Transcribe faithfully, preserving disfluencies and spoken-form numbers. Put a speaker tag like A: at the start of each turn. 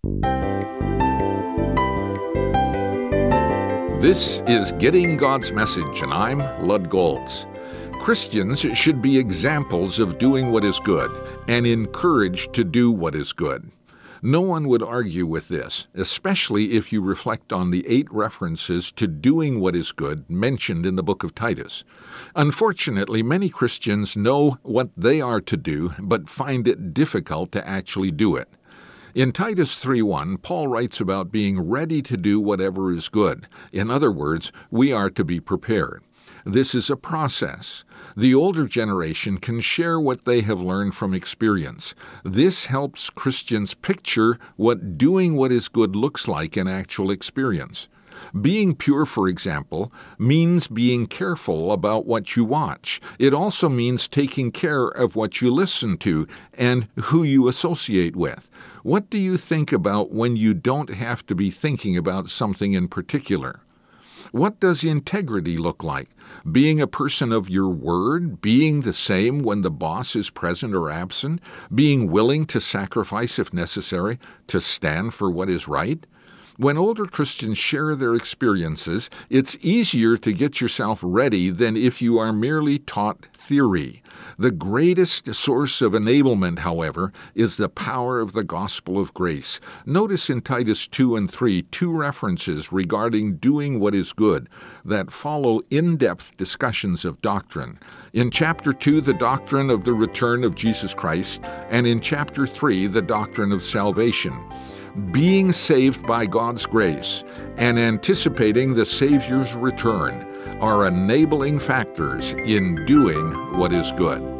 A: This is Getting God's Message, and I'm Lud Golds. Christians should be examples of doing what is good and encouraged to do what is good. No one would argue with this, especially if you reflect on the eight references to doing what is good mentioned in the book of Titus. Unfortunately, many Christians know what they are to do, but find it difficult to actually do it. In Titus three one, Paul writes about being ready to do whatever is good. In other words, we are to be prepared. This is a process. The older generation can share what they have learned from experience. This helps Christians picture what doing what is good looks like in actual experience. Being pure, for example, means being careful about what you watch. It also means taking care of what you listen to and who you associate with. What do you think about when you don't have to be thinking about something in particular? What does integrity look like? Being a person of your word, being the same when the boss is present or absent, being willing to sacrifice if necessary, to stand for what is right? When older Christians share their experiences, it's easier to get yourself ready than if you are merely taught theory. The greatest source of enablement, however, is the power of the gospel of grace. Notice in Titus two and three two references regarding doing what is good that follow in-depth discussions of doctrine. In chapter two, the doctrine of the return of Jesus Christ, and in chapter three, the doctrine of salvation. Being saved by God's grace and anticipating the Savior's return are enabling factors in doing what is good.